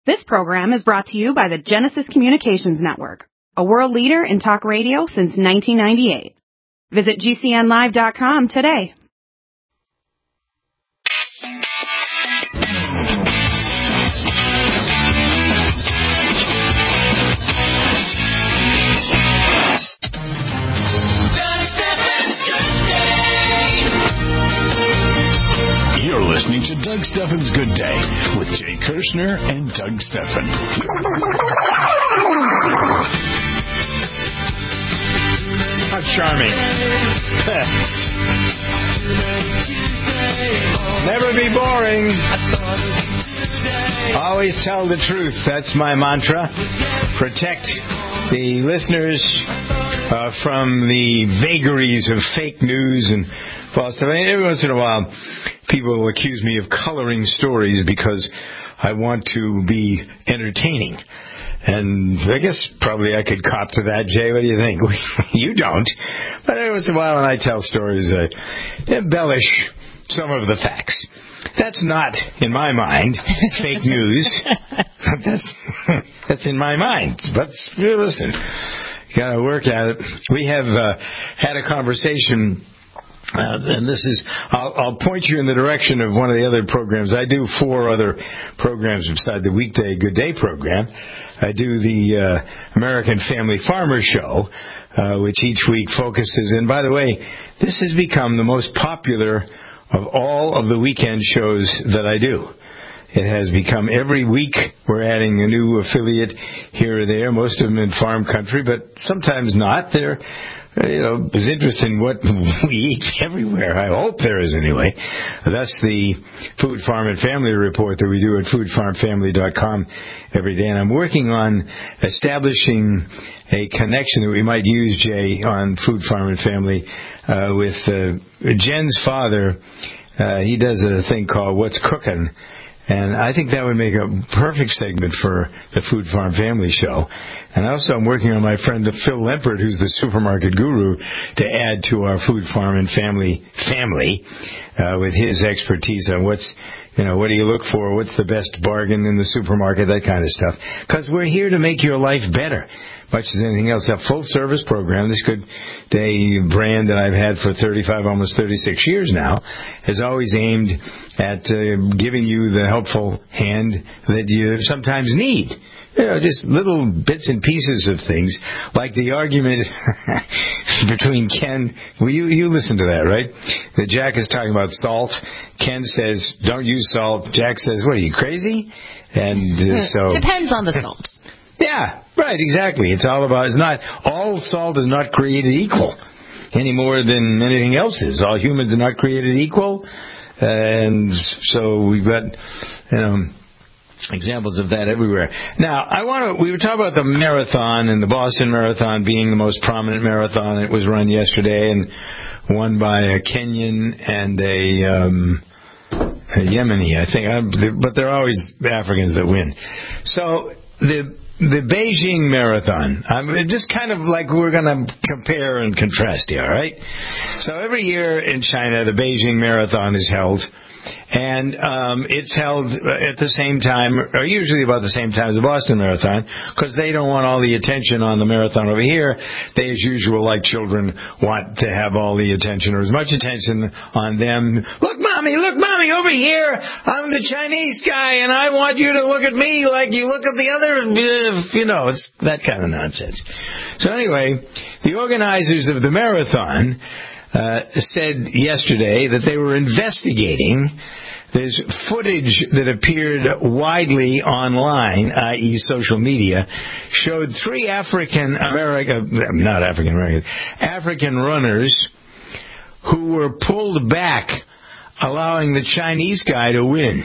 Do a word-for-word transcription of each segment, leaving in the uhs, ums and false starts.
This program is brought to you by the Genesis Communications Network, a world leader in talk radio since nineteen ninety-eight. Visit G C N live dot com today. You're listening to Doug Stephan's Good Day with Jay Kirshner and Doug Stephan. How charming. Never be boring. Always tell the truth. That's my mantra. Protect the listeners uh, from the vagaries of fake news and false stuff. I mean, every once in a while, people will accuse me of coloring stories because I want to be entertaining. And I guess probably I could cop to that, Jay. What do you think? You don't. But every once in a while when I tell stories, I embellish some of the facts. That's not, in my mind, fake news. That's, that's in my mind. But listen, you got to work at it. We have uh, had a conversation. Uh, and this is, I'll, I'll point you in the direction of one of the other programs. I do four other programs beside the weekday Good Day program. I do the uh, American Family Farmer Show, uh, which each week focuses. And by the way, this has become the most popular of all of the weekend shows that I do. It has become every week we're adding a new affiliate here or there, most of them in farm country, but sometimes not. They're You know, is interested in what we eat everywhere. I hope there is anyway. That's the Food, Farm, and Family report that we do at food farm family dot com every day. And I'm working on establishing a connection that we might use, Jay, on Food, Farm, and Family uh, with uh, Jen's father. Uh, he does a thing called What's Cookin'. And I think that would make a perfect segment for the Food, Farm, Family show. And also I'm working on my friend Phil Lempert, who's the supermarket guru, to add to our Food, Farm, and Family family uh, with his expertise on what's, you know, what do you look for, what's the best bargain in the supermarket, that kind of stuff. Because we're here to make your life better, much as anything else. A full-service program, this Good Day brand that I've had for thirty-five, almost thirty-six years now, has always aimed at uh, giving you the helpful hand that you sometimes need. You know, just little bits and pieces of things, like the argument between Ken. Well, you, you listen to that, right? That Jack is talking about salt. Ken says, don't use salt. Jack says, what, are you crazy? And uh, so... Depends on the salt. Yeah, right, exactly. It's all about, it's not, all salt is not created equal any more than anything else is. All humans are not created equal. And so we've got, you know, examples of that everywhere. Now, I want to, we were talking about the marathon and the Boston Marathon being the most prominent marathon. It was run yesterday and won by a Kenyan and a, um, a Yemeni, I think. But they're always Africans that win. So the The Beijing Marathon, um, just kind of like we're going to compare and contrast here, right? So every year in China, the Beijing Marathon is held, and um, it's held at the same time, or usually about the same time as the Boston Marathon, because they don't want all the attention on the marathon over here. They, as usual, like children, want to have all the attention, or as much attention on them. Look, Mommy, look, Mommy, over here, I'm the Chinese guy, and I want you to look at me like you look at the other, you know, it's that kind of nonsense. So anyway, the organizers of the marathon uh, said yesterday that they were investigating. There's footage that appeared widely online, that is social media, showed three African American, not African American, African runners who were pulled back, allowing the Chinese guy to win.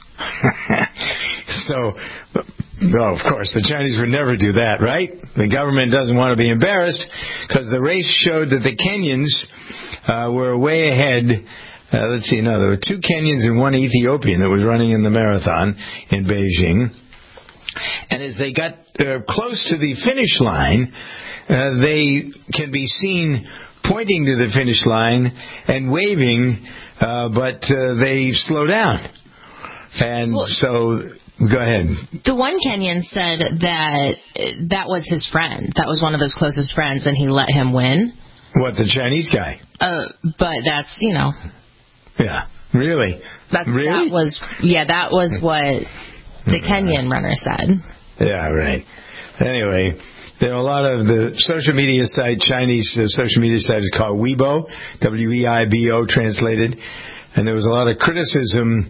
So, no, of course, the Chinese would never do that, right? The government doesn't want to be embarrassed because the race showed that the Kenyans uh, were way ahead. Uh, let's see, no, there were two Kenyans and one Ethiopian that was running in the marathon in Beijing. And as they got uh, close to the finish line, uh, they can be seen pointing to the finish line and waving, uh, but uh, they slow down. And well, so go ahead. The one Kenyan said that that was his friend. That was one of his closest friends, and he let him win. What, the Chinese guy? Uh, but that's, you know. Yeah. Really? That, really? That was, yeah, that was what the Kenyan runner said. Yeah, right. Anyway, there are a lot of the social media site, Chinese uh, social media site is called Weibo, W E I B O translated, and there was a lot of criticism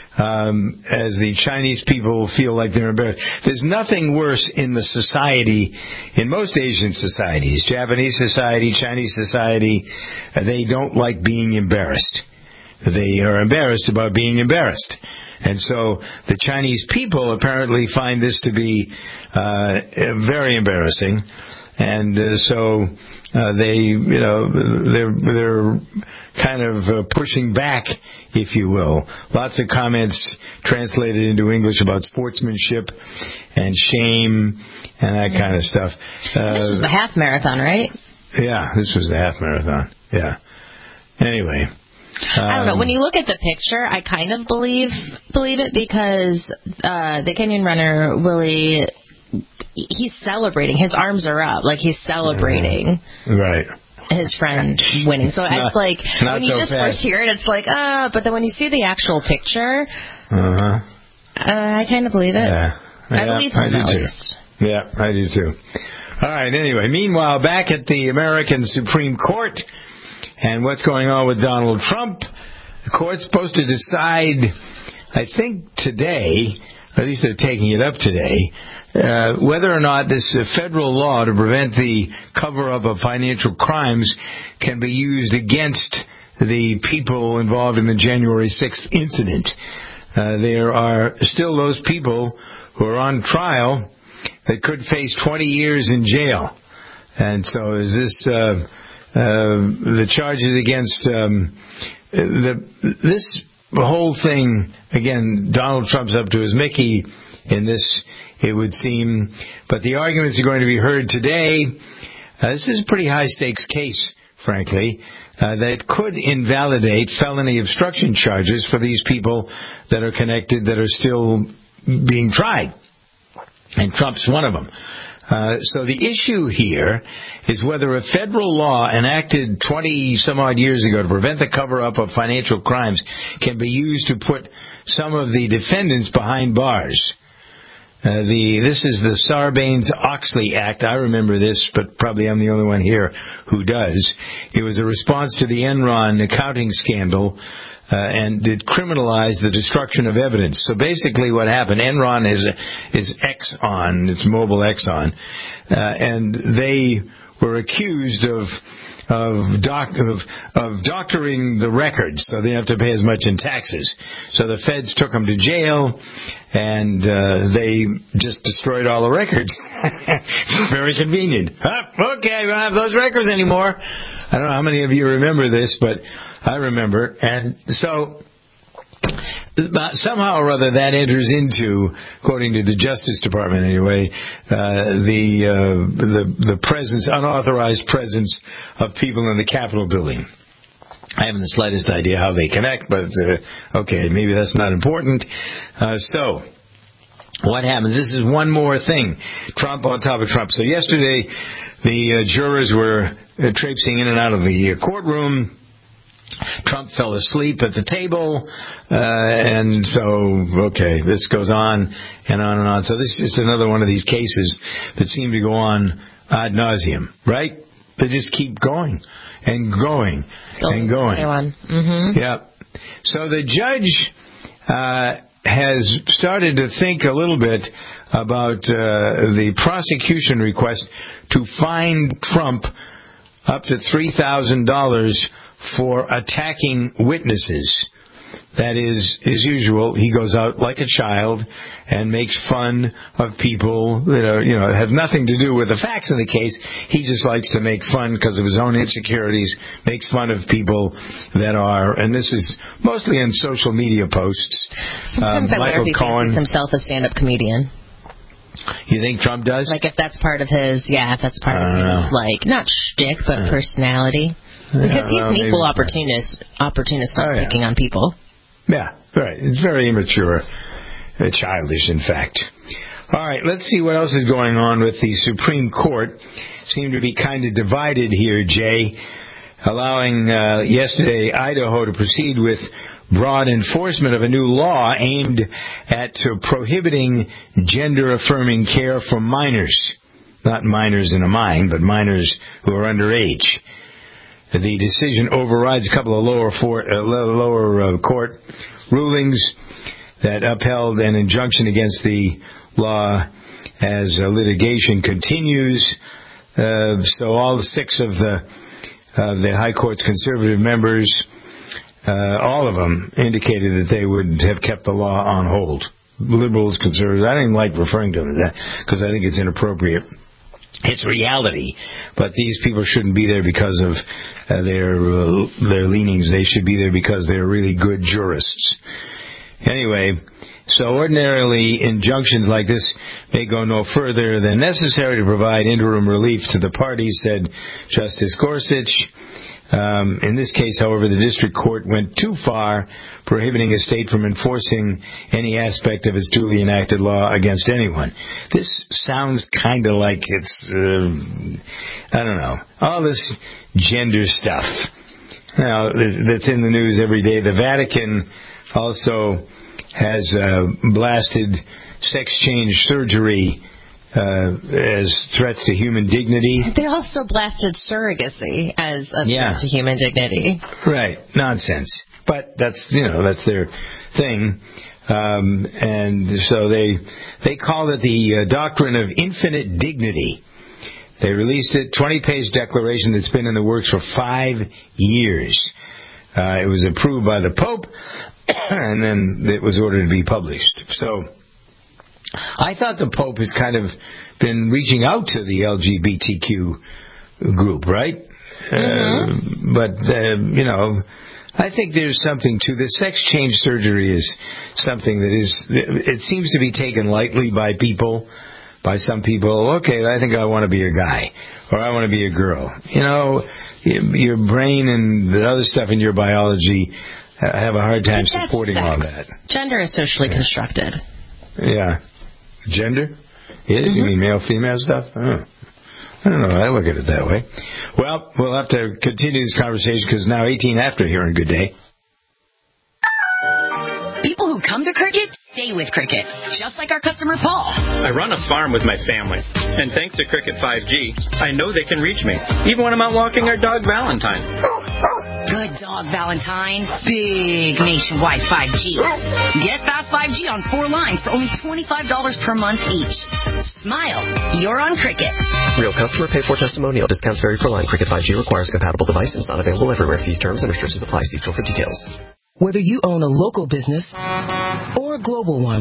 um, as the Chinese people feel like they're embarrassed. There's nothing worse in the society, in most Asian societies, Japanese society, Chinese society, uh, they don't like being embarrassed. They are embarrassed about being embarrassed. And so the Chinese people apparently find this to be uh, very embarrassing. And uh, so uh, they, you know, they're, they're kind of uh, pushing back, if you will. Lots of comments translated into English about sportsmanship and shame and that kind of stuff. Uh, this was the half marathon, right? Yeah, this was the half marathon. Yeah. Anyway. I don't know. When you look at the picture, I kind of believe believe it because uh, the Kenyan runner, Willie, he's celebrating. His arms are up. Like, he's celebrating. Right. His friend winning. So not, it's like, when you so just fast. first hear it, it's like, ah, uh, but then when you see the actual picture, uh-huh. uh, I kind of believe it. Yeah. I yeah, believe him, I do at too. least. Yeah, I do too. All right, anyway, meanwhile, back at the American Supreme Court, and what's going on with Donald Trump, the court's supposed to decide, I think today, or at least they're taking it up today, uh, whether or not this uh, federal law to prevent the cover-up of financial crimes can be used against the people involved in the January sixth incident. Uh, there are still those people who are on trial that could face twenty years in jail. And so is this... Uh, Uh, the charges against um, the, this whole thing, again, Donald Trump's up to his Mickey in this, it would seem. But the arguments are going to be heard today. Uh, this is a pretty high-stakes case, frankly, uh, that could invalidate felony obstruction charges for these people that are connected, that are still being tried. And Trump's one of them. Uh, so the issue here is whether a federal law enacted twenty-some-odd years ago to prevent the cover-up of financial crimes can be used to put some of the defendants behind bars. Uh, the this is the Sarbanes-Oxley Act. I remember this, but probably I'm the only one here who does. It was a response to the Enron accounting scandal. Uh, and it criminalized the destruction of evidence. So basically what happened, Enron is is Exxon, it's Mobil Exxon, uh, and they were accused of of, doc, of of doctoring the records, so they have to pay as much in taxes. So the feds took them to jail, and uh, they just destroyed all the records. Very convenient. Oh, okay, we don't have those records anymore. I don't know how many of you remember this, but I remember. And so somehow or other that enters into, according to the Justice Department anyway, uh, the, uh, the the presence, unauthorized presence of people in the Capitol building. I haven't the slightest idea how they connect, but uh, okay, maybe that's not important. Uh, so, what happens? This is one more thing. Trump on top of Trump. So yesterday, the uh, jurors were uh, traipsing in and out of the uh, courtroom. Trump fell asleep at the table, uh, and so, okay, this goes on and on and on. So this is another one of these cases that seem to go on ad nauseum, right? They just keep going and going so and going. Mm-hmm. Yeah. So the judge uh, has started to think a little bit about uh, the prosecution request to fine Trump up to three thousand dollars for attacking witnesses. That is, as usual, he goes out like a child and makes fun of people that are, you know, have nothing to do with the facts of the case. He just likes to make fun because of his own insecurities, makes fun of people that are, and this is mostly in social media posts. Sometimes um, I wonder Michael if he Cohen, thinks himself a stand-up comedian. You think Trump does? Like if that's part of his, yeah, if that's part of his, know. like, not shtick, but personality. Because he's well, an equal maybe. opportunist, opportunist Oh, yeah. picking on people. Yeah, right. It's very immature. Uh, childish, in fact. All right, let's see what else is going on with the Supreme Court. Seem to be kind of divided here, Jay, allowing uh, yesterday Idaho to proceed with broad enforcement of a new law aimed at uh, prohibiting gender-affirming care for minors. Not minors in a mine, but minors who are underage. The decision overrides a couple of lower, for, uh, lower uh, court rulings that upheld an injunction against the law as uh, litigation continues. Uh, so all six of the uh, the High Court's conservative members, uh, all of them indicated that they would have kept the law on hold. Liberals, conservatives, I don't even like referring to them as that because I think it's inappropriate. It's reality, but these people shouldn't be there because of uh, their uh, their leanings. They should be there because they're really good jurists. Anyway, so ordinarily injunctions like this may go no further than necessary to provide interim relief to the parties, said Justice Gorsuch. Um, in this case, however, the district court went too far, prohibiting a state from enforcing any aspect of its duly enacted law against anyone. This sounds kind of like it's, uh, I don't know, all this gender stuff. Now, that's in the news every day. The Vatican also has uh, blasted sex change surgery Uh, as threats to human dignity. They also blasted surrogacy as a yeah. threat to human dignity. Right. Nonsense. But that's, you know, that's their thing. Um, and so they they call it the uh, doctrine of infinite dignity. They released it, twenty-page declaration that's been in the works for five years. Uh, it was approved by the Pope, and then it was ordered to be published. So I thought the Pope has kind of been reaching out to the L G B T Q group, right? Mm-hmm. Uh, but, uh, you know, I think there's something to this. Sex change surgery is something that is, it seems to be taken lightly by people, by some people. Okay, I think I want to be a guy, or I want to be a girl. You know, your brain and the other stuff in your biology have a hard time supporting all that. Gender is socially yeah. constructed. Yeah. Gender? Is? Mm-hmm. You mean male, female stuff? Oh. I don't know. I look at it that way. Well, we'll have to continue this conversation because now eighteen after here on Good Day. People who come to Cricket stay with Cricket, just like our customer Paul. I run a farm with my family, and thanks to Cricket five G, I know they can reach me, even when I'm out walking our dog Valentine. Good dog, Valentine. Big nationwide five G. Get fast five G on four lines for only twenty-five dollars per month each. Smile. You're on Cricket. Real customer pay for testimonial. Discounts vary per line. Cricket five G requires a compatible device and is not available everywhere. Fees, terms, and restrictions apply. See store for details. Whether you own a local business or a global one,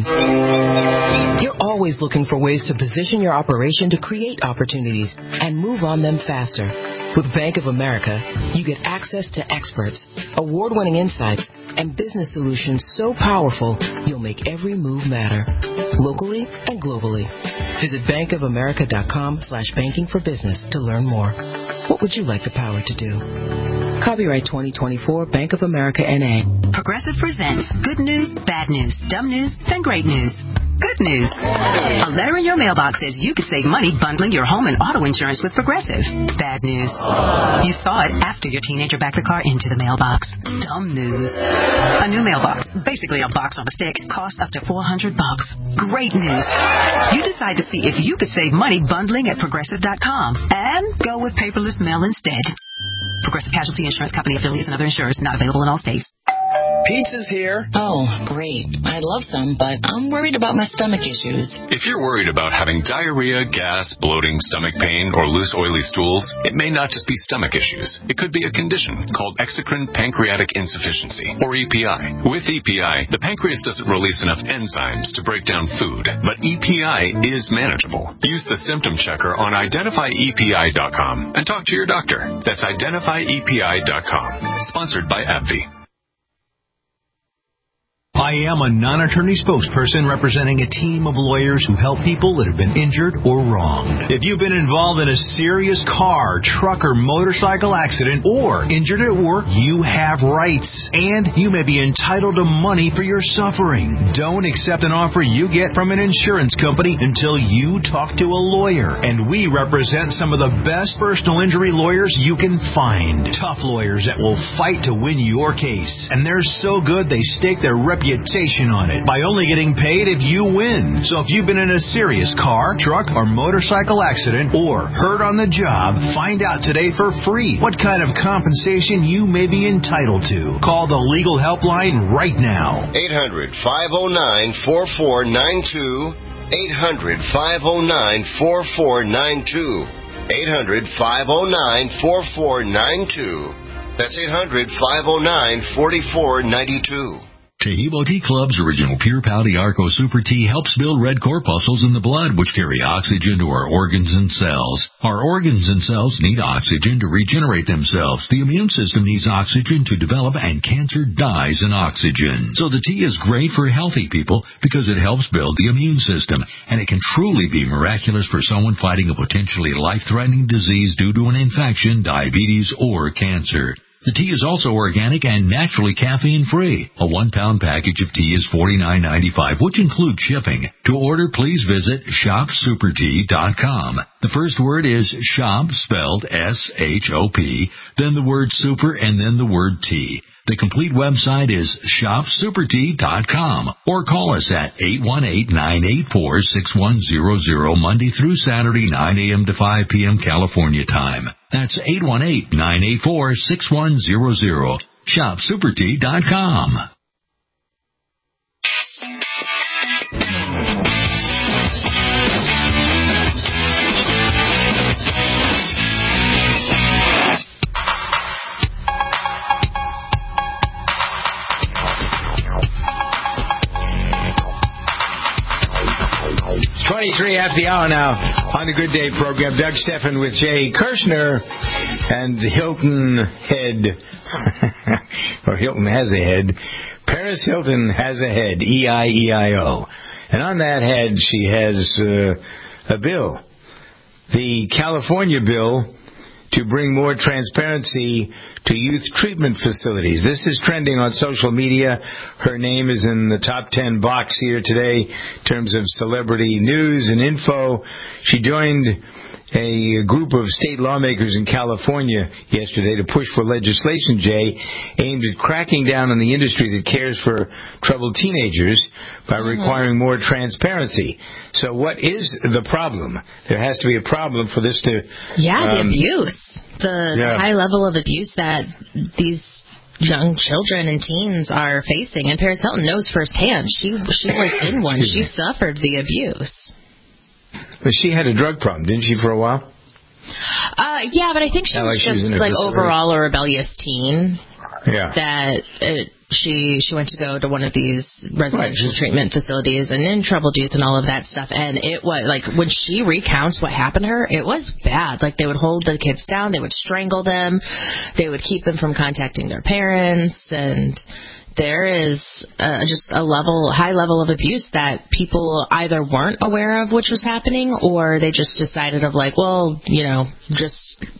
you're always looking for ways to position your operation to create opportunities and move on them faster. With Bank of America, you get access to experts, award-winning insights, and business solutions so powerful you'll make every move matter, locally and globally. Visit bankofamerica.com slash banking for business to learn more. What would you like the power to do? Copyright twenty twenty-four, Bank of America, N A Progressive presents Good News, Bad News, Dumb News, then Great News. Good news. A letter in your mailbox says you could save money bundling your home and auto insurance with Progressive. Bad news. You saw it after your teenager backed the car into the mailbox. Dumb news. A new mailbox, basically a box on a stick, costs up to four hundred bucks. Great news. You decide to see if you could save money bundling at Progressive dot com and go with paperless mail instead. Progressive Casualty Insurance Company affiliates and other insurers not available in all states. Pizza's here. Oh, great. I'd love some, but I'm worried about my stomach issues. If you're worried about having diarrhea, gas, bloating, stomach pain, or loose, oily stools, it may not just be stomach issues. It could be a condition called exocrine pancreatic insufficiency, or E P I. With E P I, the pancreas doesn't release enough enzymes to break down food, but E P I is manageable. Use the symptom checker on identify E P I dot com and talk to your doctor. That's identify E P I dot com. Sponsored by AbbVie. I am a non-attorney spokesperson representing a team of lawyers who help people that have been injured or wronged. If you've been involved in a serious car, truck, or motorcycle accident or injured at work, you have rights, and you may be entitled to money for your suffering. Don't accept an offer you get from an insurance company until you talk to a lawyer, and we represent some of the best personal injury lawyers you can find. Tough lawyers that will fight to win your case, and they're so good they stake their reputation on it by only getting paid if you win. So if you've been in a serious car, truck, or motorcycle accident or hurt on the job, find out today for free what kind of compensation you may be entitled to. Call the legal helpline right now. eight hundred, five oh nine, four four nine two. eight hundred, five oh nine, four four nine two. eight hundred, five oh nine, four four nine two. That's eight hundred, five oh nine, four four nine two. Tahibo Tea Club's original Pure Pouty Arco Super Tea helps build red corpuscles in the blood, which carry oxygen to our organs and cells. Our organs and cells need oxygen to regenerate themselves. The immune system needs oxygen to develop, and cancer dies in oxygen. So the tea is great for healthy people because it helps build the immune system, and it can truly be miraculous for someone fighting a potentially life-threatening disease due to an infection, diabetes, or cancer. The tea is also organic and naturally caffeine-free. A one-pound package of tea is forty-nine ninety-five, which includes shipping. To order, please visit shop super tea dot com. The first word is shop, spelled S H O P, then the word super, and then the word tea. The complete website is shop super tea dot com, or call us at eight one eight, nine eight four, six one zero zero Monday through Saturday, nine a.m. to five p.m. California time. That's eight one eight, nine eight four, six one zero zero. shop super tea dot com. twenty-three after the hour now on the Good Day program. Doug Stephan with Jay Kirshner and Hilton Head. Or Hilton has a head. Paris Hilton has a head. E I E I O. And on that head she has uh, a bill. The California bill to bring more transparency to youth treatment facilities. This is trending on social media. Her name is in the top ten box here today in terms of celebrity news and info. She joined a group of state lawmakers in California yesterday to push for legislation, Jay, aimed at cracking down on the industry that cares for troubled teenagers by requiring more transparency. So what is the problem? There has to be a problem for this to... Yeah, the um, abuse. The yeah. high level of abuse that these young children and teens are facing. And Paris Hilton knows firsthand. She, she was in one. She suffered the abuse. But she had a drug problem, didn't she, for a while? Uh, yeah, but I think she Not was like just she was like facility. overall a rebellious teen. Yeah. That uh, she she went to go to one of these residential right. treatment facilities and in troubled youth and all of that stuff. And it was like when she recounts what happened to her, it was bad. Like they would hold the kids down, they would strangle them, they would keep them from contacting their parents, and there is uh, just a level, high level of abuse that people either weren't aware of which was happening, or they just decided of like, well, you know, just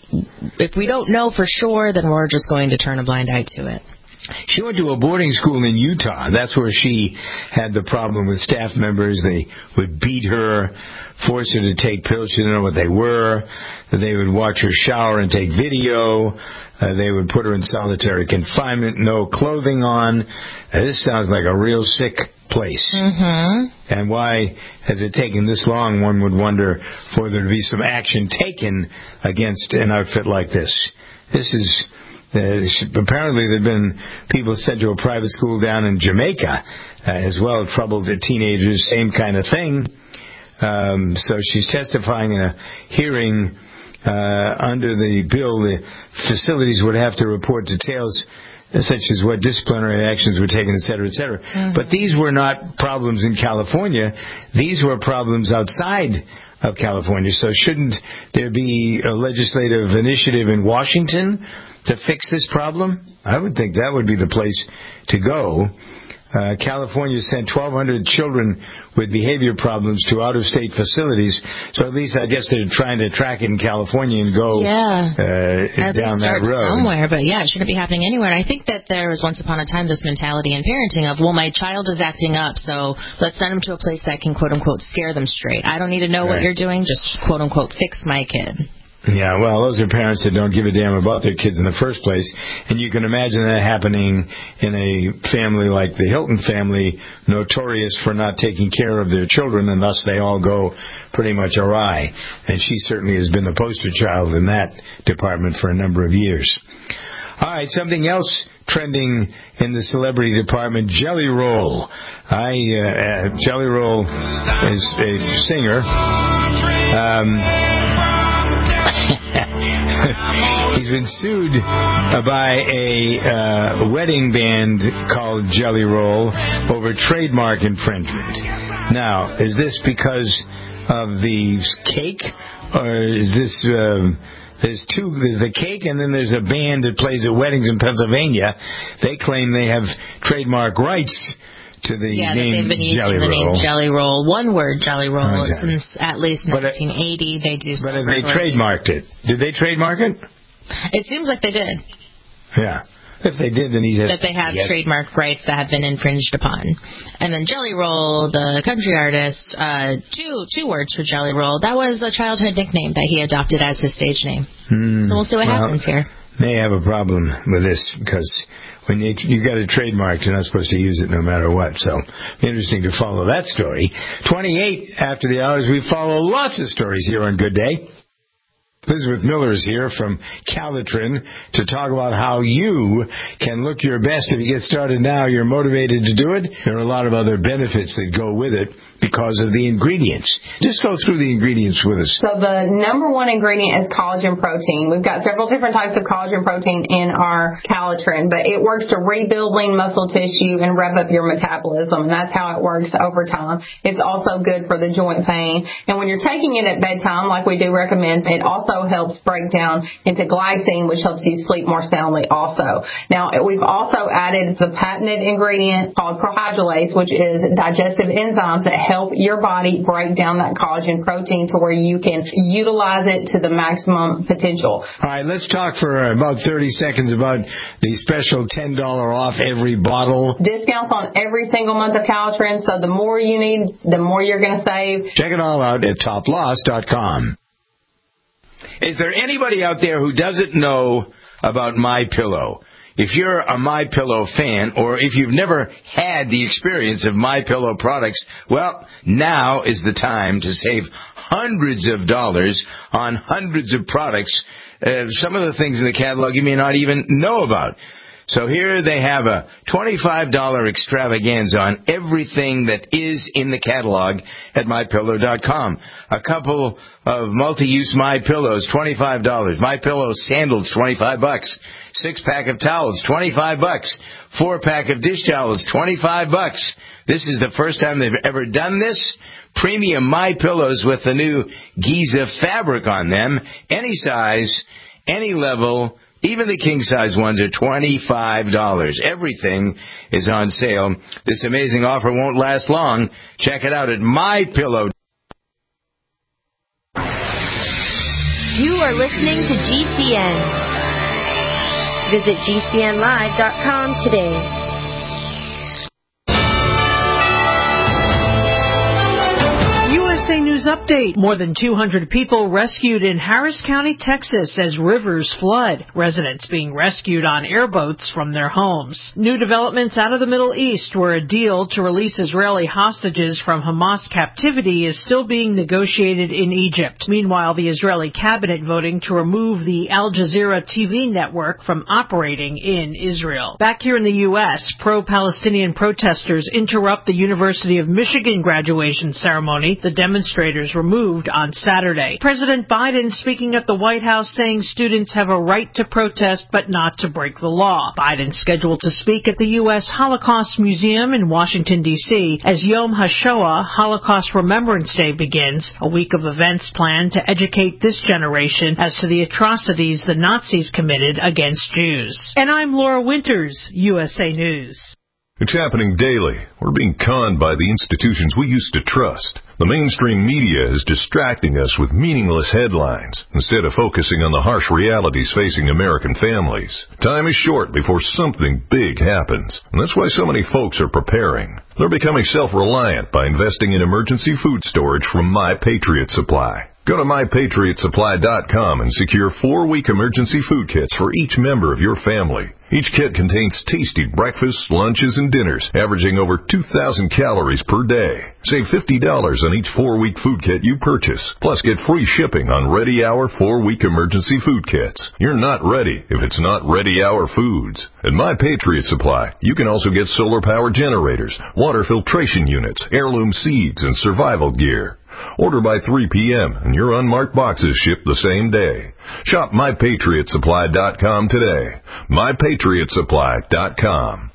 if we don't know for sure, then we're just going to turn a blind eye to it. She went to a boarding school in Utah. That's where she had the problem with staff members. They would beat her, force her to take pills. She didn't know what they were. They would watch her shower and take video. Uh, they would put her in solitary confinement, no clothing on. Uh, this sounds like a real sick place. Mm-hmm. And why has it taken this long, one would wonder, for there to be some action taken against an outfit like this? This is... Uh, apparently there have been people sent to a private school down in Jamaica uh, as well, troubled teenagers, same kind of thing. Um, so she's testifying in a hearing uh, under the bill. The facilities would have to report details such as what disciplinary actions were taken, et cetera, et cetera. Mm-hmm. But these were not problems in California. These were problems outside of California. So shouldn't there be a legislative initiative in Washington to fix this problem? I would think that would be the place to go. Uh, California sent twelve hundred children with behavior problems to out-of-state facilities. So at least I guess they're trying to track it in California and go yeah. uh, down that road. Somewhere, but yeah, it shouldn't be happening anywhere. And I think that there was once upon a time this mentality in parenting of, well, my child is acting up, so let's send them to a place that can, quote-unquote, scare them straight. I don't need to know right. what you're doing, just, quote-unquote, fix my kid. Yeah, well, those are parents that don't give a damn about their kids in the first place. And you can imagine that happening in a family like the Hilton family, notorious for not taking care of their children, and thus they all go pretty much awry. And she certainly has been the poster child in that department for a number of years. All right, something else trending in the celebrity department, Jelly Roll. I, uh, uh, Jelly Roll is a singer. Um... He's been sued by a uh, wedding band called Jelly Roll over trademark infringement. Now, is this because of the cake, or is this... Um, There's two, there's the cake, and then there's a band that plays at weddings in Pennsylvania. They claim they have trademark rights to the yeah, name they've been using Jelly the Roll. name Jelly Roll, one word Jelly Roll, okay. since at least nineteen eighty. But, they do. But have they trademarked it? Did they trademark it? It seems like they did. Yeah. If they did, then he has... That they have yes. trademark rights that have been infringed upon. And then Jelly Roll, the country artist, uh, two two words for Jelly Roll. That was a childhood nickname that he adopted as his stage name. Hmm. So we'll see what well, happens here. They have a problem with this because when you you got it trademarked, you're not supposed to use it no matter what. So interesting to follow that story. twenty-eight after the hours, we follow lots of stories here on Good Day. Elizabeth Miller is here from Calitrin to talk about how you can look your best. If you get started now, you're motivated to do it. There are a lot of other benefits that go with it because of the ingredients. Just go through the ingredients with us. So the number one ingredient is collagen protein. We've got several different types of collagen protein in our Calitrin, but it works to rebuild lean muscle tissue and rev up your metabolism, and that's how it works over time. It's also good for the joint pain. And when you're taking it at bedtime, like we do recommend, it also helps break down into glycine, which helps you sleep more soundly also. Now, we've also added the patented ingredient called prohydrolase, which is digestive enzymes that help your body break down that collagen protein to where you can utilize it to the maximum potential. All right, let's talk for about thirty seconds about the special ten dollars off every bottle. Discounts on every single month of Calitrin, so the more you need, the more you're going to save. Check it all out at top loss dot com. Is there anybody out there who doesn't know about MyPillow? If you're a MyPillow fan, or if you've never had the experience of MyPillow products, well, now is the time to save hundreds of dollars on hundreds of products. Uh, some of the things in the catalog you may not even know about. So here they have a twenty-five dollars extravaganza on everything that is in the catalog at my pillow dot com. A couple of multi-use MyPillows, twenty-five dollars. MyPillow sandals, twenty-five bucks. Six-pack of towels, twenty-five bucks. Four-pack of dish towels, twenty-five bucks. This is the first time they've ever done this. Premium MyPillows with the new Giza fabric on them. Any size, any level. Even the king-size ones are twenty-five dollars. Everything is on sale. This amazing offer won't last long. Check it out at MyPillow. You are listening to G C N. Visit G C N live dot com today. U S A News Update. More than two hundred people rescued in Harris County, Texas as rivers flood. Residents being rescued on airboats from their homes. New developments out of the Middle East, where a deal to release Israeli hostages from Hamas captivity is still being negotiated in Egypt. Meanwhile, the Israeli cabinet voting to remove the Al Jazeera T V network from operating in Israel. Back here in the U S, pro-Palestinian protesters interrupt the University of Michigan graduation ceremony. The demonstrators were moved on Saturday. President Biden speaking at the White House saying students have a right to protest but not to break the law. Biden scheduled to speak at the U S Holocaust Museum in Washington, D C as Yom HaShoah, Holocaust Remembrance Day, begins, a week of events planned to educate this generation as to the atrocities the Nazis committed against Jews. And I'm Laura Winters, U S A News. It's happening daily. We're being conned by the institutions we used to trust. The mainstream media is distracting us with meaningless headlines instead of focusing on the harsh realities facing American families. Time is short before something big happens, and that's why so many folks are preparing. They're becoming self-reliant by investing in emergency food storage from My Patriot Supply. Go to my patriot supply dot com and secure four-week emergency food kits for each member of your family. Each kit contains tasty breakfasts, lunches, and dinners, averaging over two thousand calories per day. Save fifty dollars on each four-week food kit you purchase, plus get free shipping on Ready Hour four-week emergency food kits. You're not ready if it's not Ready Hour Foods. At My Patriot Supply, you can also get solar power generators, water filtration units, heirloom seeds, and survival gear. Order by three p.m. and your unmarked boxes ship the same day. Shop my patriot supply dot com today. my patriot supply dot com.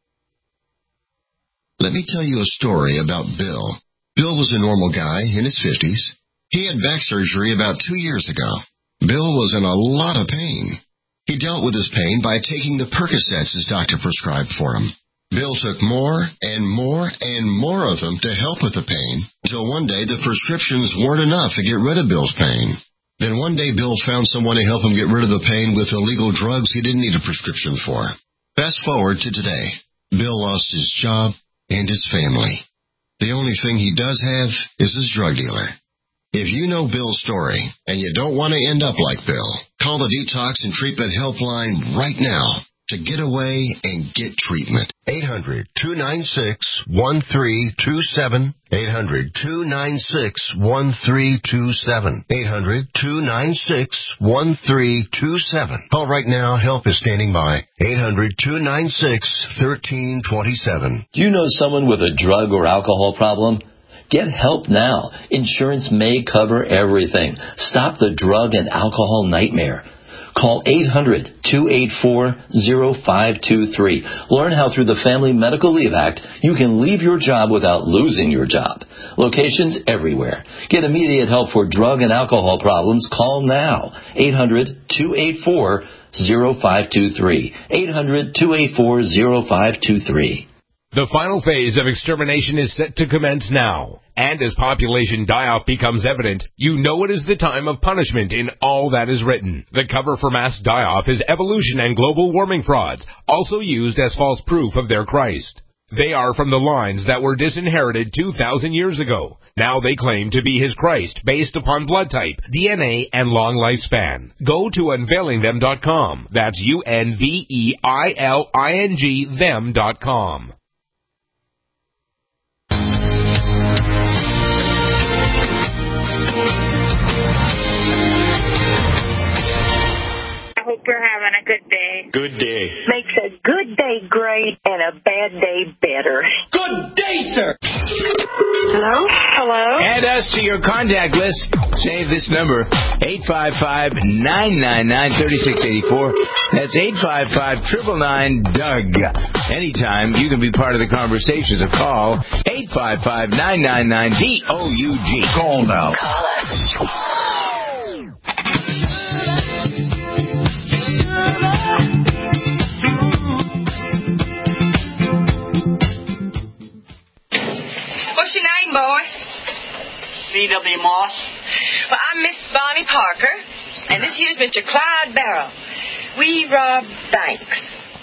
Let me tell you a story about Bill. Bill was a normal guy in his fifties. He had back surgery about two years ago. Bill was in a lot of pain. He dealt with his pain by taking the Percocets his doctor prescribed for him. Bill took more and more and more of them to help with the pain, until one day the prescriptions weren't enough to get rid of Bill's pain. Then one day Bill found someone to help him get rid of the pain with illegal drugs he didn't need a prescription for. Fast forward to today. Bill lost his job and his family. The only thing he does have is his drug dealer. If you know Bill's story and you don't want to end up like Bill, call the Detox and Treatment Helpline right now to get away and get treatment. eight hundred, two nine six, one three two seven. eight hundred, two nine six, one three two seven. eight hundred, two nine six, one three two seven. Call right now. Help is standing by. eight hundred, two nine six, one three two seven. Do you know someone with a drug or alcohol problem? Get help now. Insurance may cover everything. Stop the drug and alcohol nightmare. Call eight hundred, two eight four, zero five two three. Learn how through the Family Medical Leave Act, you can leave your job without losing your job. Locations everywhere. Get immediate help for drug and alcohol problems. Call now. eight hundred, two eight four, zero five two three. eight hundred, two eight four, zero five two three. The final phase of extermination is set to commence now. And as population die-off becomes evident, you know it is the time of punishment in all that is written. The cover for mass die-off is evolution and global warming frauds, also used as false proof of their Christ. They are from the lines that were disinherited two thousand years ago. Now they claim to be his Christ based upon blood type, D N A, and long lifespan. Go to unveiling them dot com. That's U N V E I L I N G them dot com. Hope you're having a good day. Good day. Makes a good day great and a bad day better. Good day, sir. Hello? Hello? Add us to your contact list. Save this number, eight five five, nine nine nine, three six eight four. That's eight five five, nine nine nine, D U G. Anytime you can be part of the conversation. So call eight five five, nine nine nine, D O U G. Call now. Call us. What's your name, boy? C W. Moss. Well, I'm Miss Bonnie Parker, and this here's Mister Clyde Barrow. We rob banks.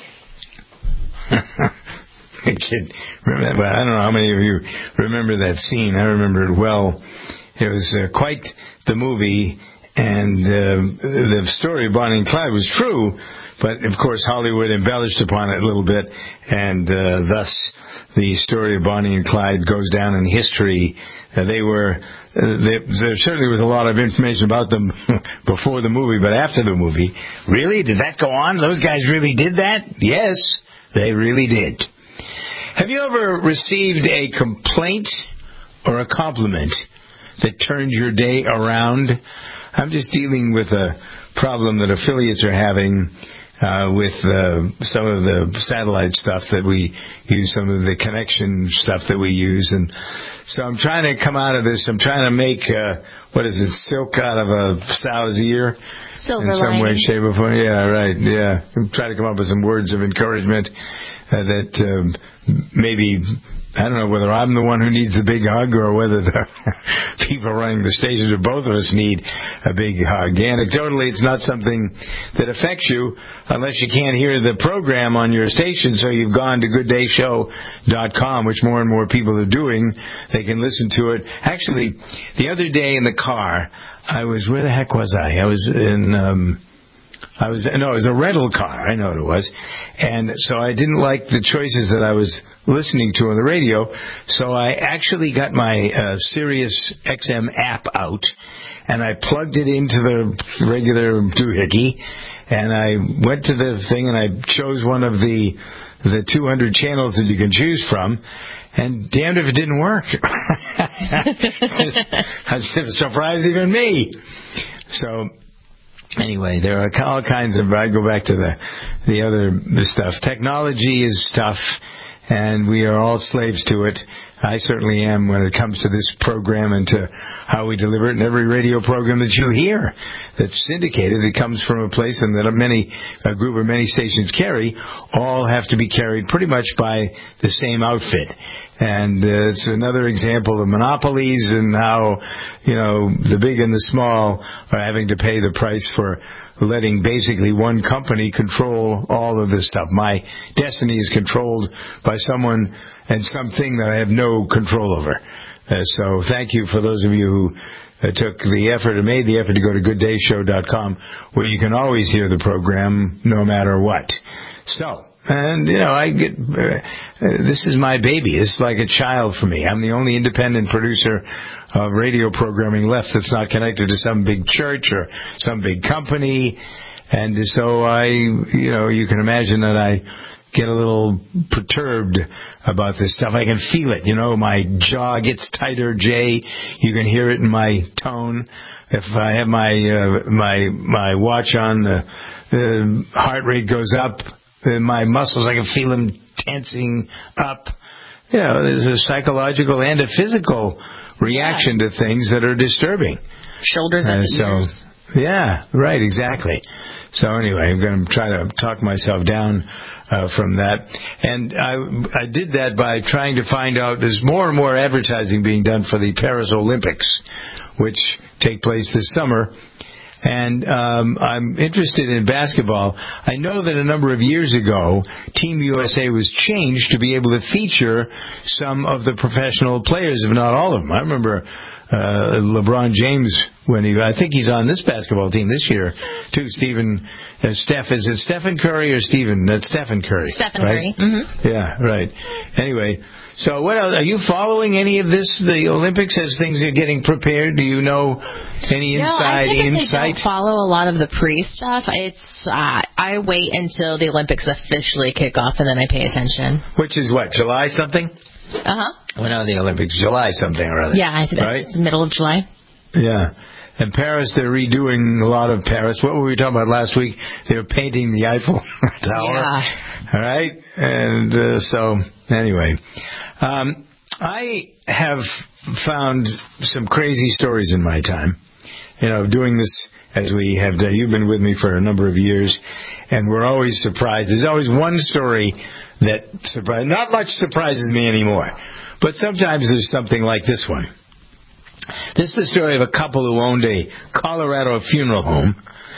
I can remember. I don't know how many of you remember that scene. I remember it well. It was uh, quite the movie, and uh, the story of Bonnie and Clyde was true, but of course Hollywood embellished upon it a little bit, and uh, thus the story of Bonnie and Clyde goes down in history. Uh, they were, uh, they, there certainly was a lot of information about them before the movie, but after the movie, really? Did that go on? Those guys really did that? Yes, they really did. Have you ever received a complaint or a compliment that turned your day around? I'm just dealing with a problem that affiliates are having Uh, with uh, some of the satellite stuff that we use, some of the connection stuff that we use. And so I'm trying to come out of this. I'm trying to make, uh, what is it, silk out of a sow's ear? Silver in some lining. way, shape, or form. Yeah, right, yeah. I'm trying to come up with some words of encouragement. uh, that um, maybe, I don't know whether I'm the one who needs the big hug or whether the people running the stations or both of us need a big hug. Anecdotally, it's not something that affects you unless you can't hear the program on your station, so you've gone to good day show dot com, which more and more people are doing. They can listen to it. Actually, the other day in the car, I was, where the heck was I? I was in... Um, I was no, it was a rental car. I know what it was, and so I didn't like the choices that I was listening to on the radio. So I actually got my uh, Sirius X M app out, and I plugged it into the regular doohickey, and I went to the thing and I chose one of the the two hundred channels that you can choose from. And damned if it didn't work. I was surprised even me. So. Anyway, there are all kinds of, I go back to the the other stuff. Technology is tough, and we are all slaves to it. I certainly am when it comes to this program and to how we deliver it. And every radio program that you hear that's syndicated, it comes from a place and that a many a group of many stations carry, all have to be carried pretty much by the same outfit. And uh, it's another example of monopolies and how, you know, the big and the small are having to pay the price for letting basically one company control all of this stuff. My destiny is controlled by someone and something that I have no control over. Uh, so thank you for those of you who uh, took the effort and made the effort to go to good day show dot com, where you can always hear the program no matter what. So, and, you know, I get, uh, uh, this is my baby. It's like a child for me. I'm the only independent producer of radio programming left that's not connected to some big church or some big company. And so I, you know, you can imagine that I get a little perturbed about this stuff. I can feel it. You know, my jaw gets tighter, Jay. You can hear it in my tone. If I have my, uh, my, my watch on, the, the heart rate goes up. My muscles, I can feel them tensing up. You know, there's a psychological and a physical reaction yeah. to things that are disturbing. Shoulders and so, ears. Yeah, right, exactly. So anyway, I'm going to try to talk myself down uh, from that. And I, I did that by trying to find out, there's more and more advertising being done for the Paris Olympics, which take place this summer. And um, I'm interested in basketball. I know that a number of years ago, Team U S A was changed to be able to feature some of the professional players, if not all of them. I remember uh, LeBron James, when he, I think he's on this basketball team this year, too. Stephen, uh, Steph, is it Stephen Curry or Stephen? That's Stephen Curry. Stephen right? Curry. Mm-hmm. Yeah, right. Anyway. So what else? Are you following any of this, the Olympics, as things are getting prepared? Do you know any inside no, I insight? don't follow a lot of the pre-stuff. It's uh, I wait until the Olympics officially kick off and then I pay attention. Which is what, July something? Uh-huh. When are the Olympics? July something or other. Yeah, I think right? it's the middle of July. Yeah. In Paris, they're redoing a lot of Paris. What were we talking about last week? They were painting the Eiffel Tower. Yeah. All right? And uh, so, anyway. Um, I have found some crazy stories in my time. You know, doing this as we have done. You've been with me for a number of years, and we're always surprised. There's always one story that surprises. Not much surprises me anymore, but sometimes there's something like this one. This is the story of a couple who owned a Colorado funeral home.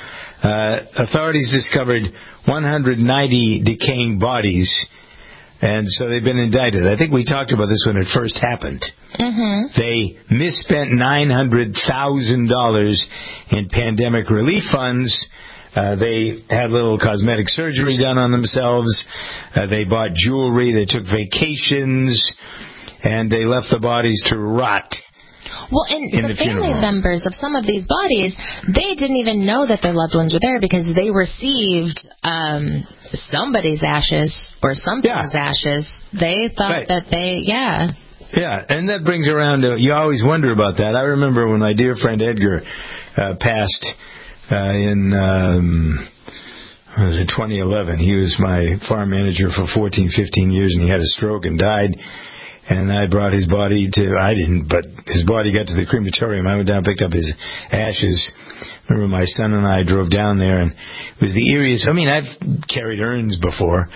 Uh, authorities discovered one hundred ninety decaying bodies, and so they've been indicted. I think we talked about this when it first happened. Mm-hmm. They misspent nine hundred thousand dollars in pandemic relief funds. Uh, they had little cosmetic surgery done on themselves. Uh, they bought jewelry. They took vacations, and they left the bodies to rot. Well, and in the, the family funeral. members of some of these bodies, they didn't even know that their loved ones were there because they received um, somebody's ashes or something's yeah. ashes. They thought right. that they, yeah. Yeah, and that brings around, to, you always wonder about that. I remember when my dear friend Edgar uh, passed uh, in um, what was it, twenty eleven. He was my farm manager for fourteen, fifteen years, and he had a stroke and died. And I brought his body to, I didn't, but his body got to the crematorium. I went down and picked up his ashes. Remember my son and I drove down there, and it was the eeriest. I mean, I've carried urns before,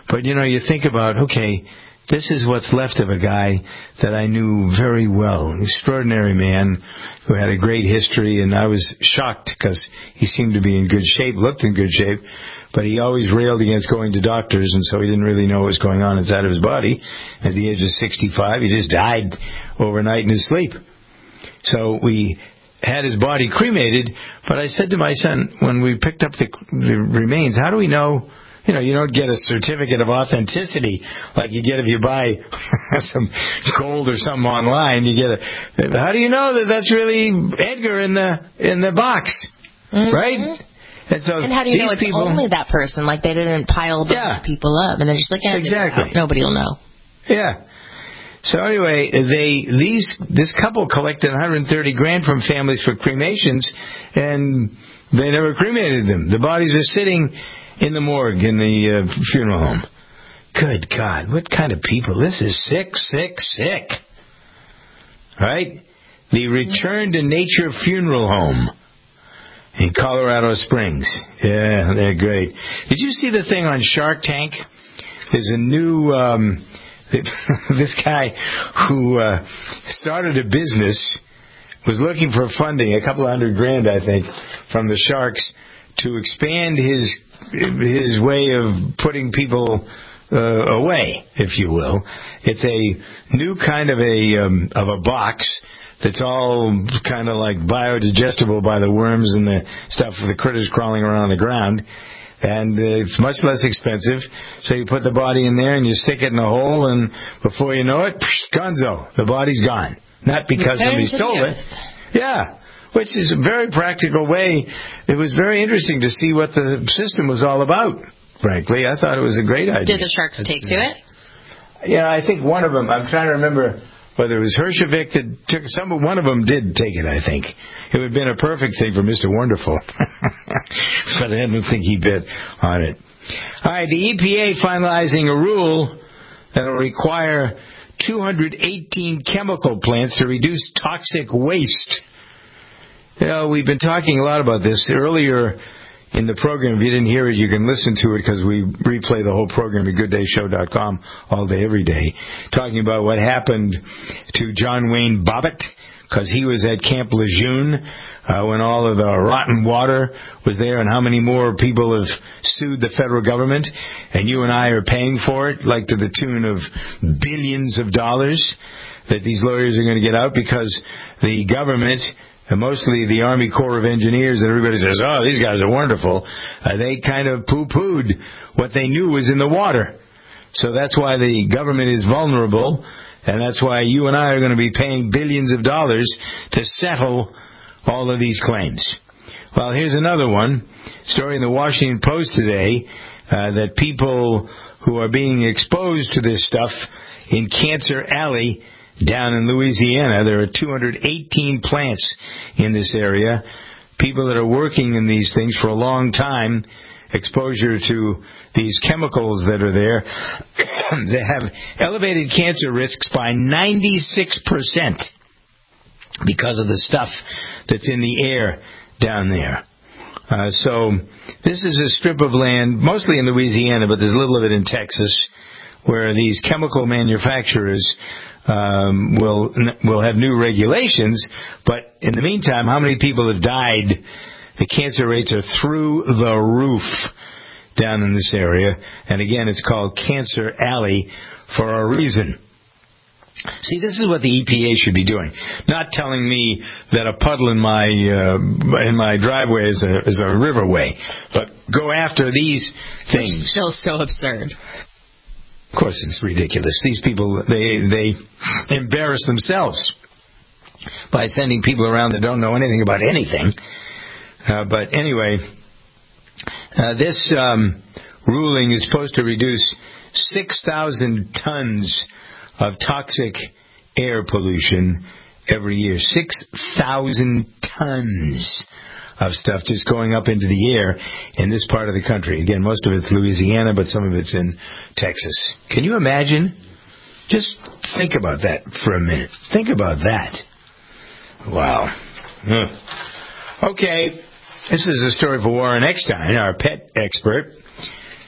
But, you know, you think about, okay, this is what's left of a guy that I knew very well, an extraordinary man who had a great history, and I was shocked because he seemed to be in good shape, looked in good shape, but he always railed against going to doctors, and so he didn't really know what was going on inside of his body. At the age of sixty-five, he just died overnight in his sleep. So we had his body cremated, but I said to my son, when we picked up the, the remains, how do we know? You know, you don't get a certificate of authenticity like you get if you buy some gold or something online. You get a. How do you know that that's really Edgar in the in the box, mm-hmm. right? And so, and how do you know it's people, only that person? Like they didn't pile a bunch yeah. of people up, and they're just like, yeah, exactly. Nobody will know. Yeah. So anyway, they these this couple collected one hundred thirty grand from families for cremations, and they never cremated them. The bodies are sitting in the morgue, in the uh, funeral home. Good God, what kind of people? This is sick, sick, sick. Right? The Return to Nature Funeral Home in Colorado Springs. Yeah, they're great. Did you see the thing on Shark Tank? There's a new, um, this guy who uh, started a business, was looking for funding, a couple of hundred grand, I think, from the sharks to expand his his way of putting people uh, away, if you will. It's a new kind of a um, of a box that's all kind of like biodigestible by the worms and the stuff for the critters crawling around on the ground. And uh, it's much less expensive. So you put the body in there and you stick it in a hole, and before you know it, psh, gonzo, the body's gone. Not because somebody stole it. Yeah. Which is a very practical way. It was very interesting to see what the system was all about, frankly. I thought it was a great idea. Did the sharks take to it? Yeah, I think one of them, I'm trying to remember whether it was Hershevik that took some, one of them did take it, I think. It would have been a perfect thing for Mister Wonderful. But I don't think he bid on it. All right, the E P A finalizing a rule that will require two hundred eighteen chemical plants to reduce toxic waste. You know, we've been talking a lot about this earlier in the program. If you didn't hear it, you can listen to it because we replay the whole program at good day show dot com all day, every day, talking about what happened to John Wayne Bobbitt because he was at Camp Lejeune uh, when all of the rotten water was there, and how many more people have sued the federal government, and you and I are paying for it, like to the tune of billions of dollars that these lawyers are going to get out because the government, and mostly the Army Corps of Engineers, and everybody says, oh, these guys are wonderful. Uh, they kind of poo-pooed what they knew was in the water. So that's why the government is vulnerable, and that's why you and I are going to be paying billions of dollars to settle all of these claims. Well, here's another one. Story in the Washington Post today uh, that people who are being exposed to this stuff in Cancer Alley down in Louisiana, there are two hundred eighteen plants in this area. People that are working in these things for a long time, exposure to these chemicals that are there, they have elevated cancer risks by ninety-six percent because of the stuff that's in the air down there. Uh, so this is a strip of land, mostly in Louisiana, but there's a little of it in Texas, where these chemical manufacturers Um, will will have new regulations, but in the meantime, how many people have died? The cancer rates are through the roof down in this area, and again, it's called Cancer Alley for a reason. See, this is what the E P A should be doing, not telling me that a puddle in my uh, in my driveway is a is a riverway, but go after these things. It's still so absurd. Of course, it's ridiculous. These people, they they embarrass themselves by sending people around that don't know anything about anything. Uh, but anyway, uh, this um, ruling is supposed to reduce six thousand tons of toxic air pollution every year. six thousand tons of stuff just going up into the air in this part of the country. Again, most of it's Louisiana, but some of it's in Texas. Can you imagine? Just think about that for a minute. Think about that. Wow. Okay. This is a story for Warren Eckstein, our pet expert.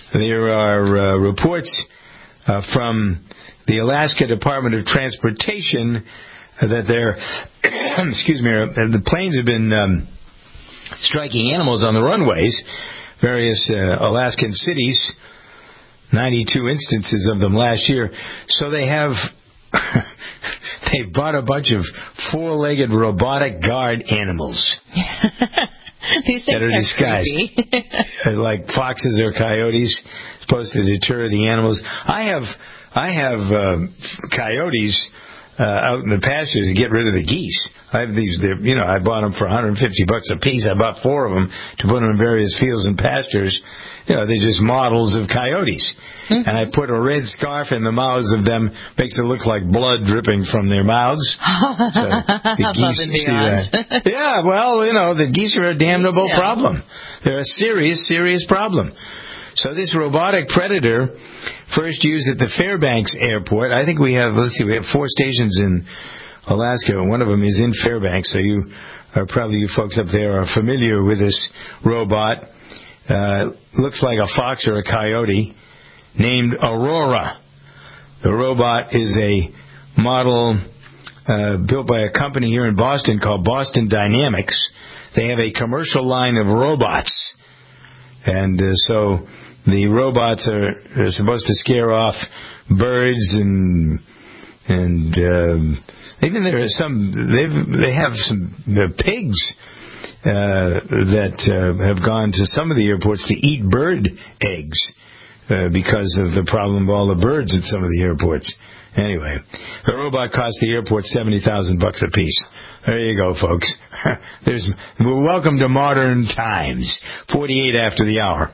there are uh, reports uh, from the Alaska Department of Transportation uh, that they're, excuse me, uh, the planes have been um, striking animals on the runways, various uh, Alaskan cities, ninety-two instances of them last year. So they have, they bought a bunch of four-legged robotic guard animals. These that are disguised like foxes or coyotes, supposed to deter the animals. I have I have uh, coyotes uh, out in the pastures to get rid of the geese. I have these, you know, I bought them for one hundred fifty bucks a piece. I bought four of them to put them in various fields and pastures. You know, they're just models of coyotes. Mm-hmm. And I put a red scarf in the mouths of them, makes it look like blood dripping from their mouths. So the geese see that. Yeah, well, you know, the geese are a damnable yeah. problem. They're a serious, serious problem. So this robotic predator, first used at the Fairbanks Airport. I think we have, let's see, we have four stations in Alaska, and one of them is in Fairbanks. So you are probably, you folks up there are familiar with this robot. Uh, looks like a fox or a coyote, named Aurora. The robot is a model uh, built by a company here in Boston called Boston Dynamics. They have a commercial line of robots. And uh, so the robots are, are supposed to scare off birds and and um, even there are some, they've, they have some the pigs Uh, that uh, have gone to some of the airports to eat bird eggs uh, because of the problem of all the birds at some of the airports. Anyway, the robot cost the airport seventy thousand bucks a piece. There you go, folks. There's we're welcome to modern times. Forty-eight after the hour.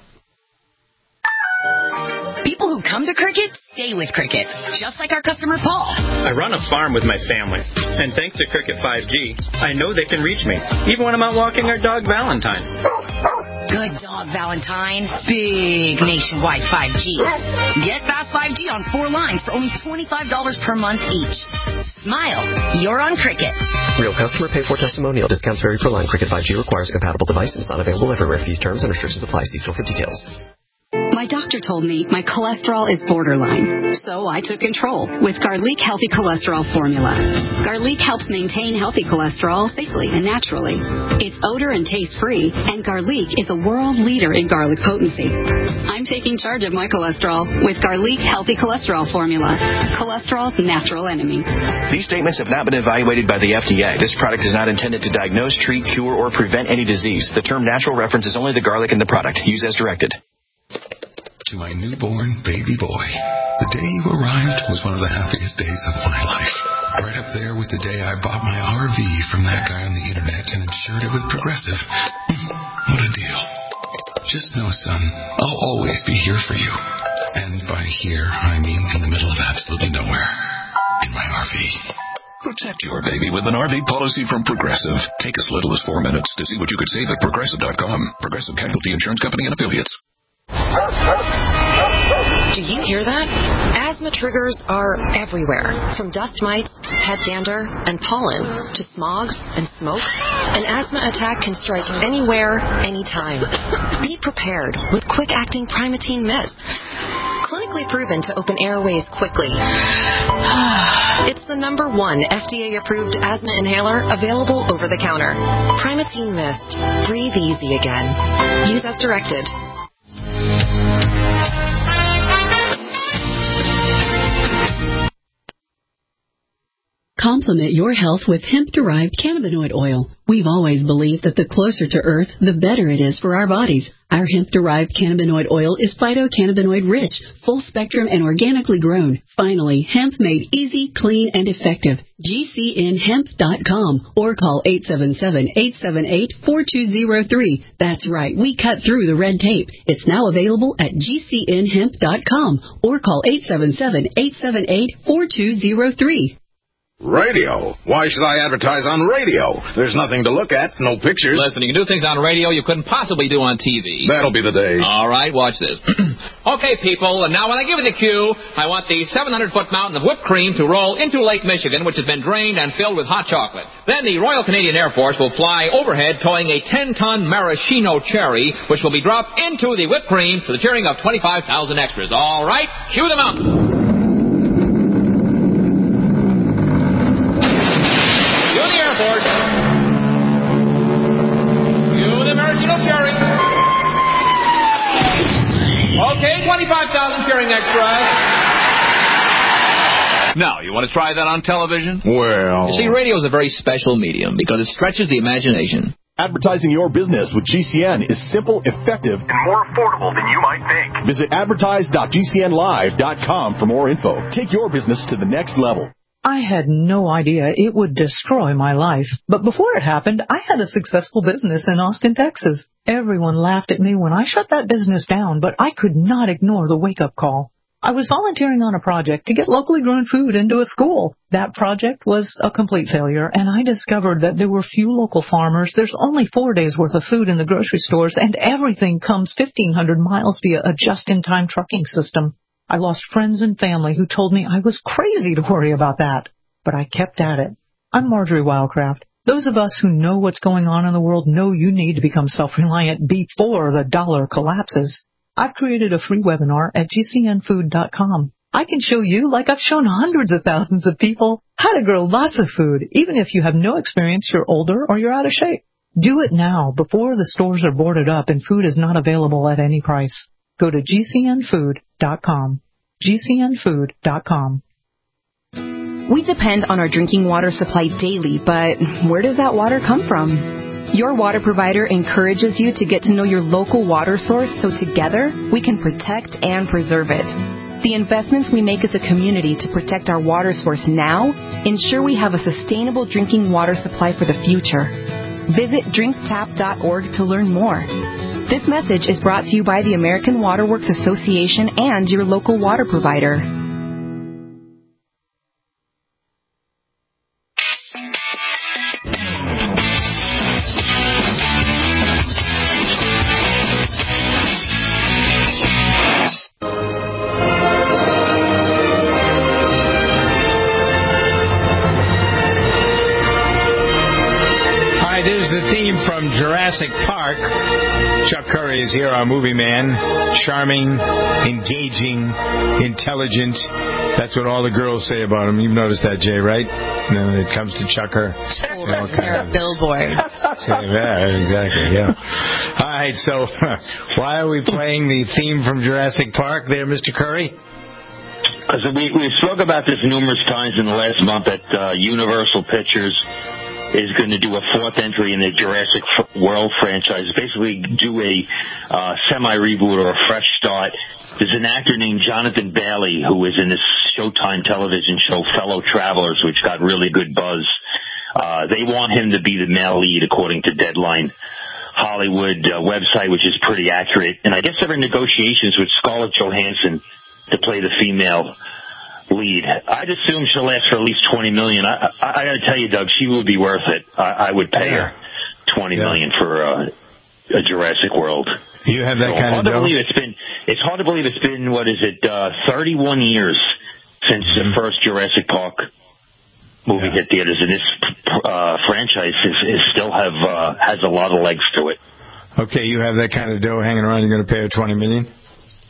People who come to Cricket stay with Cricket, just like our customer Paul. I run a farm with my family, and thanks to Cricket five G, I know they can reach me, even when I'm out walking our dog Valentine. Good dog, Valentine. Big nationwide five G. Get fast five G on four lines for only twenty-five dollars per month each. Smile. You're on Cricket. Real customer pay for testimonial. Discounts vary per line. Cricket five G requires a compatible device and is not available everywhere. Fees, terms, and restrictions apply. See store for details. My doctor told me my cholesterol is borderline, so I took control with Garlic Healthy Cholesterol Formula. Garlic helps maintain healthy cholesterol safely and naturally. It's odor and taste-free, and Garlic is a world leader in garlic potency. I'm taking charge of my cholesterol with Garlic Healthy Cholesterol Formula, cholesterol's natural enemy. These statements have not been evaluated by the F D A. This product is not intended to diagnose, treat, cure, or prevent any disease. The term natural references only the garlic in the product. Use as directed. To my newborn baby boy, the day you arrived was one of the happiest days of my life. Right up there with the day I bought my R V from that guy on the internet and insured it with Progressive. What a deal. Just know, son, I'll always be here for you. And by here, I mean in the middle of absolutely nowhere. In my R V. Protect your baby with an R V policy from Progressive. Take as little as four minutes to see what you could save at Progressive dot com. Progressive Casualty Insurance Company and Affiliates. Do you hear that? Asthma triggers are everywhere, from dust mites, head dander, and pollen, to smog and smoke. An asthma attack can strike anywhere, anytime. Be prepared with quick-acting Primatene Mist. Clinically proven to open airways quickly. It's the number one F D A-approved asthma inhaler available over the counter. Primatene Mist. Breathe easy again. Use as directed. Complement your health with hemp-derived cannabinoid oil. We've always believed that the closer to Earth, the better it is for our bodies. Our hemp-derived cannabinoid oil is phytocannabinoid-rich, full-spectrum, and organically grown. Finally, hemp made easy, clean, and effective. G C N hemp dot com or call eight seven seven, eight seven eight, four two zero three. That's right, we cut through the red tape. It's now available at G C N hemp dot com or call eight seven seven, eight seven eight, four two zero three. Radio? Why should I advertise on radio? There's nothing to look at, no pictures. Listen, you can do things on radio you couldn't possibly do on T V. That'll be the day. All right, watch this. Okay, people, and now when I give you the cue, I want the seven hundred foot mountain of whipped cream to roll into Lake Michigan, which has been drained and filled with hot chocolate. Then the Royal Canadian Air Force will fly overhead towing a ten ton maraschino cherry, which will be dropped into the whipped cream to the cheering of twenty-five thousand extras. All right, cue them out. Okay, twenty-five thousand cheering extras. Now, you want to try that on television? Well... You see, radio is a very special medium because it stretches the imagination. Advertising your business with G C N is simple, effective, and more affordable than you might think. Visit advertise dot G C N live dot com for more info. Take your business to the next level. I had no idea it would destroy my life. But before it happened, I had a successful business in Austin, Texas. Everyone laughed at me when I shut that business down, but I could not ignore the wake-up call. I was volunteering on a project to get locally grown food into a school. That project was a complete failure, and I discovered that there were few local farmers. There's only four days' worth of food in the grocery stores, and everything comes fifteen hundred miles via a just-in-time trucking system. I lost friends and family who told me I was crazy to worry about that, but I kept at it. I'm Marjorie Wildcraft. Those of us who know what's going on in the world know you need to become self-reliant before the dollar collapses. I've created a free webinar at G C N food dot com. I can show you, like I've shown hundreds of thousands of people, how to grow lots of food, even if you have no experience, you're older, or you're out of shape. Do it now, before the stores are boarded up and food is not available at any price. Go to G C N food dot com. G C N food dot com. We depend on our drinking water supply daily, but where does that water come from? Your water provider encourages you to get to know your local water source so together we can protect and preserve it. The investments we make as a community to protect our water source now ensure we have a sustainable drinking water supply for the future. Visit drink tap dot org to learn more. This message is brought to you by the American Water Works Association and your local water provider. Jurassic Park. Chuck Curry is here, our movie man. Charming, engaging, intelligent. That's what all the girls say about him. You've noticed that, Jay, right? And then when it comes to Chucker, you know, there are billboards. Yeah, exactly, yeah. All right, so why are we playing the theme from Jurassic Park there, Mister Curry? Because we, we spoke about this numerous times in the last month that uh, Universal Pictures is going to do a fourth entry in the Jurassic World franchise, basically do a uh, semi-reboot or a fresh start. There's an actor named Jonathan Bailey who was in this Showtime television show Fellow Travelers, which got really good buzz. Uh, they want him to be the male lead, according to Deadline Hollywood uh, website, which is pretty accurate. And I guess they're in negotiations with Scarlett Johansson to play the female lead. I'd assume she'll ask for at least twenty million dollars. I, I, I got to tell you, Doug, she would be worth it. I, I would pay yeah. her twenty yeah. million dollars for uh, a Jurassic World. You have that so kind hard of to believe it's been. It's hard to believe it's been what is it? Uh, thirty-one years since mm-hmm. the first Jurassic Park movie yeah. hit theaters, and this uh, franchise is, is still have uh, has a lot of legs to it. Okay, you have that kind of dough hanging around. You're going to pay her twenty million dollars?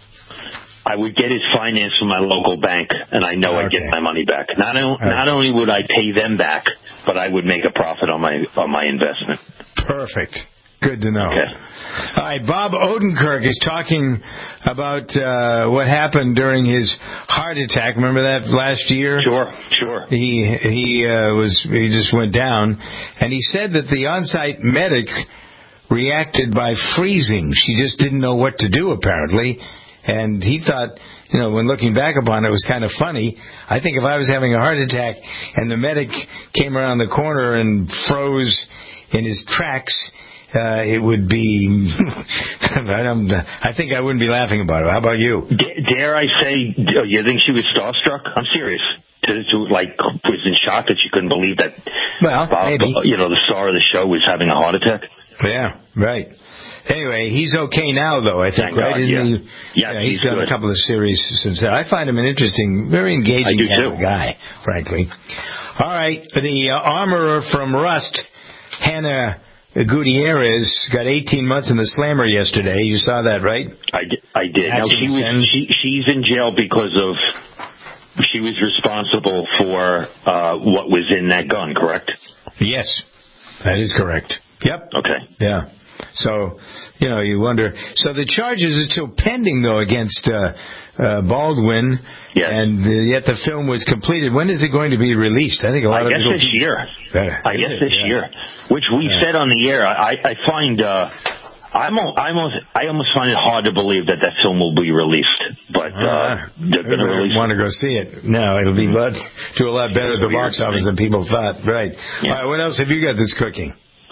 I would get it financed from my local bank, and I know okay. I'd get my money back. Not, o- okay. not only would I pay them back, but I would make a profit on my on my investment. Perfect. Good to know. Okay. All right, Bob Odenkirk is talking about uh, what happened during his heart attack. Remember that last year? Sure, sure. He he uh, was he just went down, and he said that the on-site medic reacted by freezing. She just didn't know what to do, apparently. And he thought, you know, when looking back upon it, it was kind of funny. I think if I was having a heart attack and the medic came around the corner and froze in his tracks, uh, it would be, I, don't, I think I wouldn't be laughing about it. How about you? D- dare I say, you think she was starstruck? I'm serious. to, to like was in shock that she couldn't believe that. Well, Bob, maybe. you know, the star of the show was having a heart attack. Yeah, right. Anyway, he's okay now, though, I think, Thank right? God, Isn't yeah. he? Yeah, yeah, he's, he's done good. a couple of series since then. I find him an interesting, very engaging I do kind too. of guy, frankly. All right, the uh, armorer from Rust, Hannah Gutierrez, got eighteen months in the slammer yesterday. You saw that, right? I did. I did. Now, she was, she, she's in jail because of she was responsible for uh, what was in that gun, correct? Yes, that is correct. Yep. Okay. Yeah. So, you know, you wonder. So the charges are still pending, though, against uh, uh, Baldwin. Yes. And uh, yet the film was completed. When is it going to be released? I think a lot I of guess people... this year. Uh, I guess it? this yeah. year, which we Yeah. said on the air. I, I find uh, I'm al- I almost I almost find it hard to believe that that film will be released, but uh, Uh, they're going to I release. want to go see it. No, it'll be lot, do a lot better at the box office than people thought. Right. Yeah. All right. What else have you got that's cooking?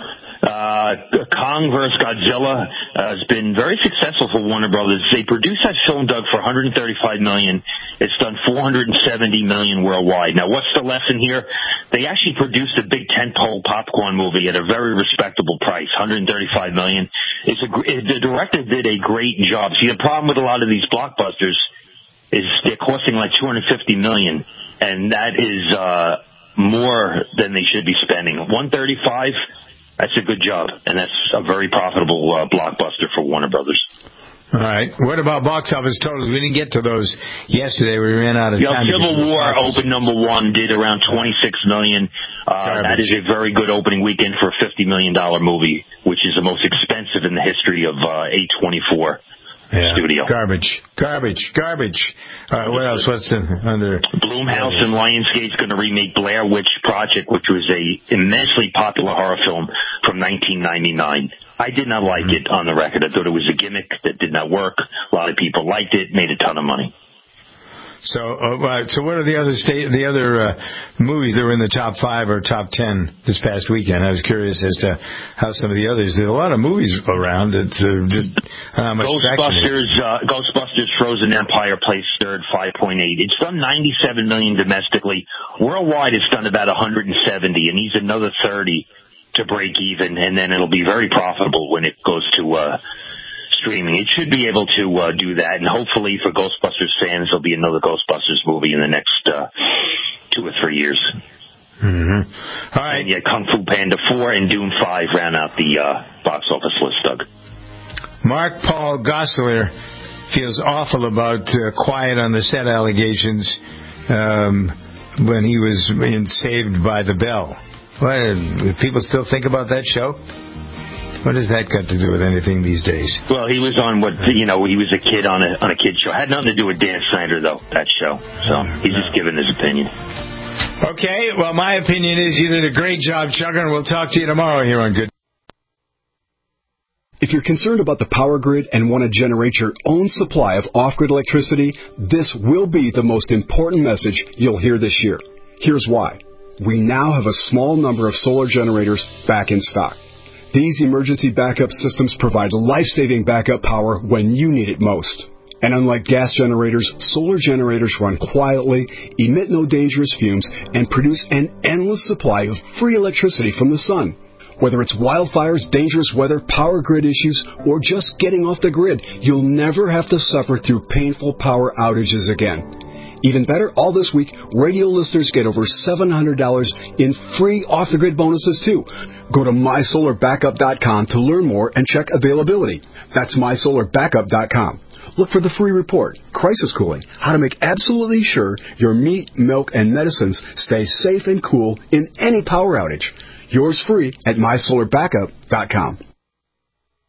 Uh, Kong versus Godzilla uh, has been very successful for Warner Brothers. They produced that film, Doug, for one hundred thirty-five million dollars. It's done four hundred seventy million dollars worldwide. Now, what's the lesson here? They actually produced a big tentpole popcorn movie at a very respectable price, one hundred thirty-five million dollars. It's a, the director did a great job. See, the problem with a lot of these blockbusters is they're costing like two hundred fifty million dollars, and that is uh, more than they should be spending. one thirty-five. That's a good job, and that's a very profitable uh, blockbuster for Warner Brothers. All right. What about box office totals? We didn't get to those yesterday. We ran out of You know, time. Civil War opened number one, did around twenty-six million dollars. Uh, that is a very good opening weekend for a fifty million dollars movie, which is the most expensive in the history of uh, A twenty-four yeah. studio. Garbage, garbage, garbage. All right, what else? What's in, under? Blumhouse and Lionsgate's going to remake Blair Witch Project, which was a immensely popular horror film from nineteen ninety-nine. I did not like Mm-hmm. it on the record. I thought it was a gimmick that did not work. A lot of people liked it, made a ton of money. So, uh, right, so what are the other state, the other uh, movies that were in the top five or top ten this past weekend? I was curious as to how some of the others. There's a lot of movies around that uh, just how much Ghostbusters, uh, Ghostbusters: Frozen Empire placed third, five point eight. It's done ninety-seven million domestically. Worldwide, it's done about one hundred seventy, and needs another thirty to break even, and then it'll be very profitable when it goes to uh, streaming. It should be able to uh, do that, and hopefully for Ghostbusters fans, there'll be another Ghostbusters movie in the next uh, two or three years. Mm-hmm. All right. And yeah, Kung Fu Panda four and Doom five ran out the uh, box office list, Doug. Mark Paul Gosselaar feels awful about uh, Quiet on the Set allegations um, when he was in Saved by the Bell. What, do people still think about that show? What has that got to do with anything these days? Well, he was on what, you know, he was a kid on a on a kid show. Had nothing to do with Dan Snyder, though, that show. So he's just giving his opinion. Okay, well, my opinion is you did a great job, Chucker, and we'll talk to you tomorrow here on Good. If you're concerned about the power grid and want to generate your own supply of off-grid electricity, this will be the most important message you'll hear this year. Here's why. We now have a small number of solar generators back in stock. These emergency backup systems provide life-saving backup power when you need it most. And unlike gas generators, solar generators run quietly, emit no dangerous fumes, and produce an endless supply of free electricity from the sun. Whether it's wildfires, dangerous weather, power grid issues, or just getting off the grid, you'll never have to suffer through painful power outages again. Even better, all this week, radio listeners get over seven hundred dollars in free off-the-grid bonuses, too. Go to my solar backup dot com to learn more and check availability. That's my solar backup dot com. Look for the free report, Crisis Cooling, how to make absolutely sure your meat, milk, and medicines stay safe and cool in any power outage. Yours free at my solar backup dot com.